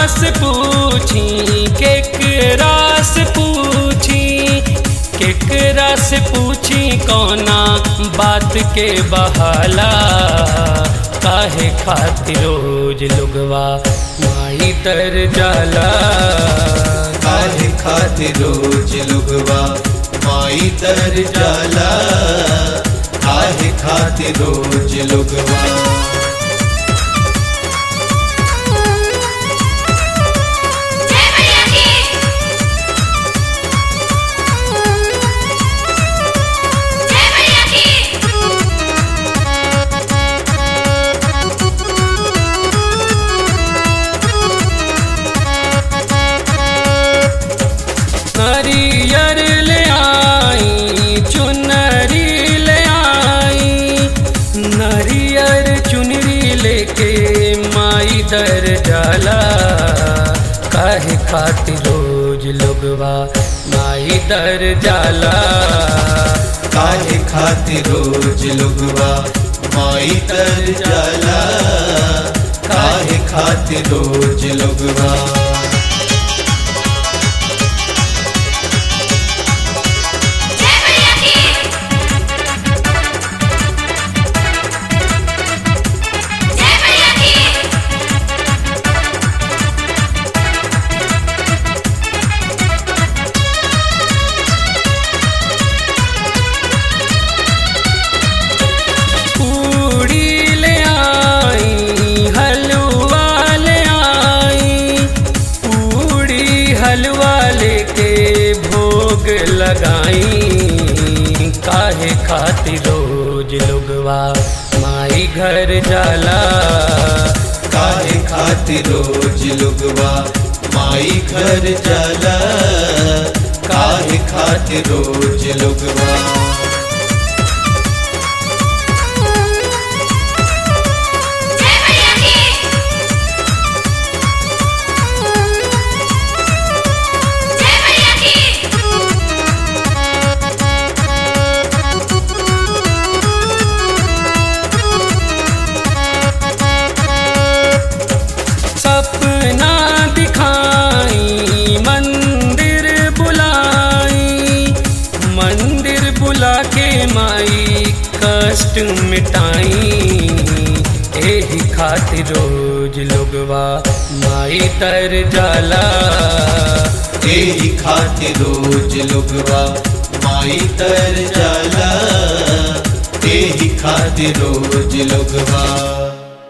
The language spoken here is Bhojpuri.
से पूछी केकरा से पूछी केकरा से पूछी कौना बात के बहाला काहे खातिर रोज लुगवा माई तर जाला काहे खातिर रोज लुगवा माई तर जाला काहे खातिर रोज लुगवा नरियर ले आई चुनरी ले आई नरियर चुनरी लेके माई दर जाला काहे खातिर रोज लुगवा माई दर जाला काहे खातिर रोज लुगवा माई तर जाला काहे खातिर रोज लुगवा हलवा लेके भोग लगाई काहे खातिर रोज लुगवा माई घर जाला काहे खातिर रोज लुगवा माई घर जाला काहे खातिर रोज लुगवा सपना दिखाई मंदिर बुला के माई कष्ट मिटाई एही खातिर रोज लुगवा माई तर जाला एही खातिर रोज लुगवा माई तर जाला एही खातिर रोज लुगवा